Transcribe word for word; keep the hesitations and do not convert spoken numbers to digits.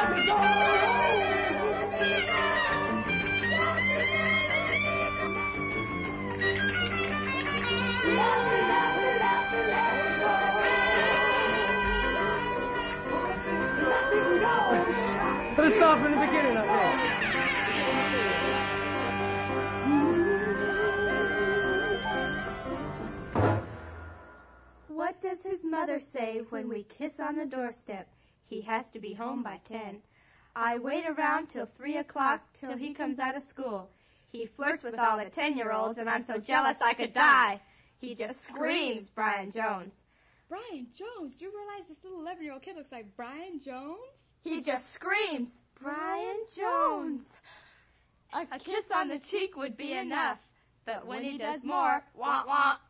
let me go. Put us off in the beginning, I think. What does his mother say when we kiss on the doorstep? He has to be home by ten. I wait around till three o'clock till he comes out of school. He flirts with all the ten-year-olds, and I'm so jealous I could die. He just screams, Brian Jones. Brian Jones? Do you realize this little eleven-year-old kid looks like Brian Jones? He just screams, Brian Jones. A kiss on the cheek would be enough, but when he does more, wah, wah,